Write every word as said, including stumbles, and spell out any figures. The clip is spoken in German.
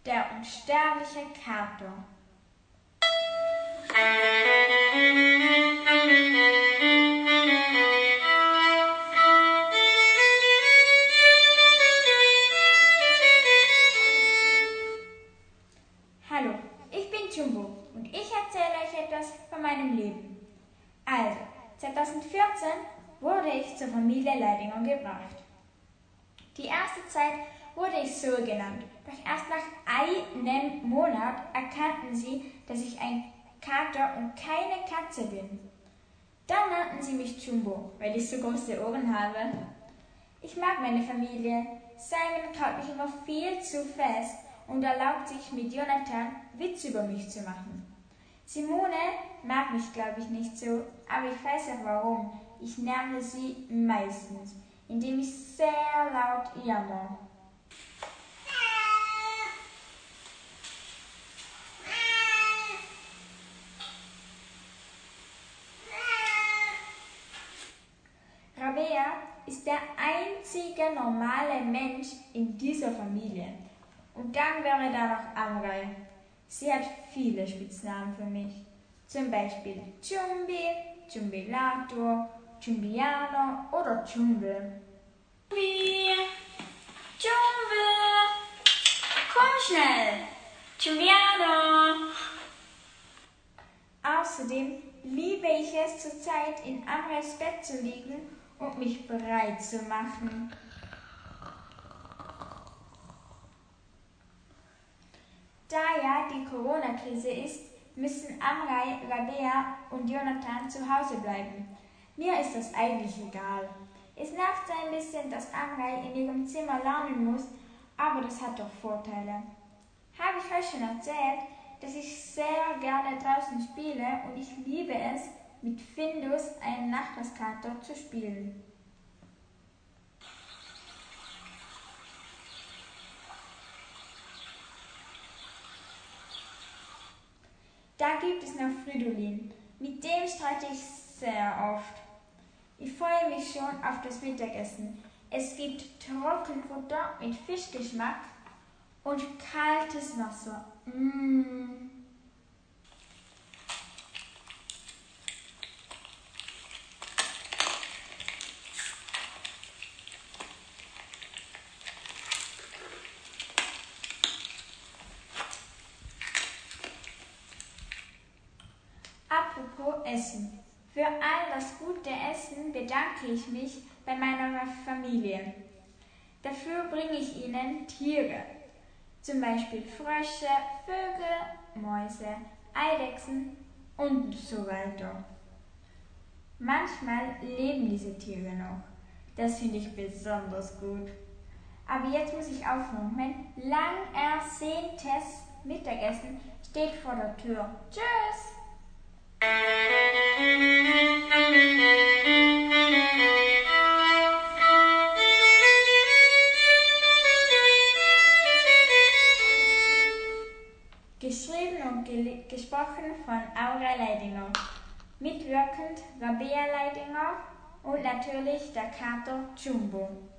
der unsterbliche Kater. Hallo, ich bin Jumbo und ich erzähle euch etwas von meinem Leben. Also, zweitausendvierzehn wurde ich zur Familie Leidinger gebracht. Die erste Zeit wurde ich so genannt, doch erst nach einem Monat erkannten sie, dass ich ein Kater und keine Katze bin. Dann nannten sie mich Jumbo, weil ich so große Ohren habe. Ich mag meine Familie. Simon kaut mich immer viel zu fest und erlaubt sich mit Jonathan Witze über mich zu machen. Simone mag mich, glaube ich, nicht so, aber ich weiß auch warum. Ich nerve sie meistens, indem ich sehr laut jammer. Rabea ist der einzige normale Mensch in dieser Familie. Und dann wäre da noch Amrei. Sie hat viele Spitznamen für mich. Zum Beispiel Jumbi, Jumbilator, Jumbiano oder Jumbe. Jumbi! Jumbe! Komm schnell! Jumbiano! Außerdem liebe ich es zurzeit, in Amreis Bett zu liegen und mich bereit zu machen. Da ja die Corona-Krise ist, müssen Amrei, Rabea und Jonathan zu Hause bleiben. Mir ist das eigentlich egal. Es nervt so ein bisschen, dass Amrei in ihrem Zimmer lernen muss, aber das hat doch Vorteile. Habe ich euch schon erzählt, dass ich sehr gerne draußen spiele und ich liebe es, mit Findus, einem Nachbarskater, zu spielen. Da gibt es noch Fridolin. Mit dem streite ich sehr oft. Ich freue mich schon auf das Mittagessen. Es gibt Trockenfutter mit Fischgeschmack und kaltes Wasser. Mmh. Apropos Essen. Für all das gute Essen bedanke ich mich bei meiner Familie. Dafür bringe ich ihnen Tiere, zum Beispiel Frösche, Vögel, Mäuse, Eidechsen und so weiter. Manchmal leben diese Tiere noch. Das finde ich besonders gut. Aber jetzt muss ich aufhören. Mein lang ersehntes Mittagessen steht vor der Tür. Tschüss! Geschrieben und ge- gesprochen von Aura Leidinger. Mitwirkend Rabea Leidinger und natürlich der Kater Jumbo.